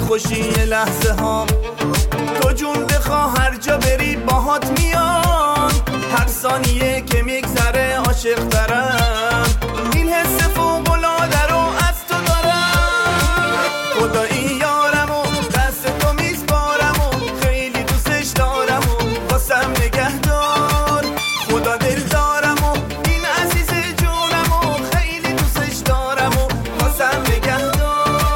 خوشی لحظه ها، تو جون بخوا هر جا بری باهات میان، هر ثانیه که میگذره عاشق ترم، این حس فوق‌العاده رو از تو دارم. خدایی یارم و دست تو میسپارم و خیلی دوستش دارم و واسم نگهدار. خدا دل دارم و این عزیز جونم و خیلی دوستش دارم و واسم نگهدار.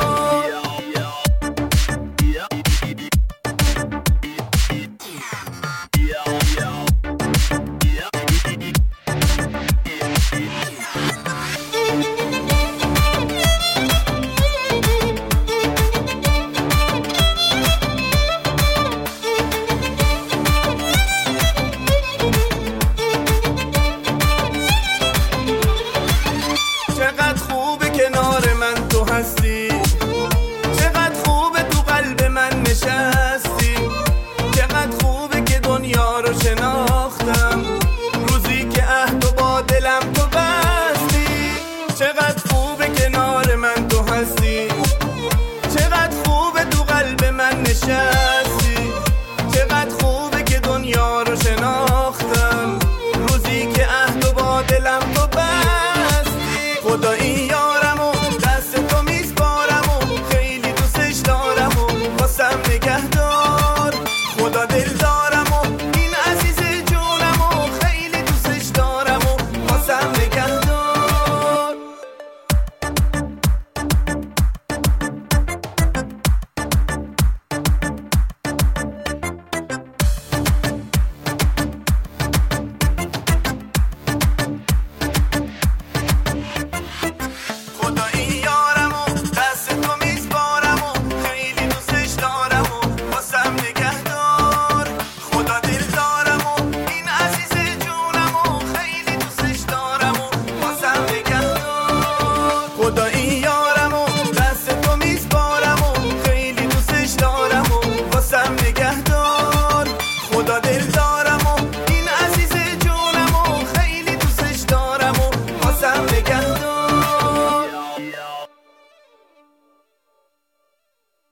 چقدر خوبه کنار من تو هستی، چقدر خوبه تو قلب من نشستی، چقدر خوبه که دنیا رو شناختم روزی که عهد و با دلم تو بستی. چقدر خوبه کنار من تو هستی، چقدر خوبه تو قلب من نشستی، چقدر خوبه که دنیا رو شناختم روزی که عهد و با دلم تو بستی. خدایی یارم و دست تو میسپارم و خیلی دوستش دارم و واسم نگهدار. خدا دل دارم و این عزیز جونم و خیلی دوستش دارم و واسم نگهدار. خدایی یارم و دست تو میسپارم و خیلی دوستش دارم و واسم نگهدار. خدا دل دارم و این عزیز جونم و خیلی دوستش دارم و واسم نگهدار. خدایی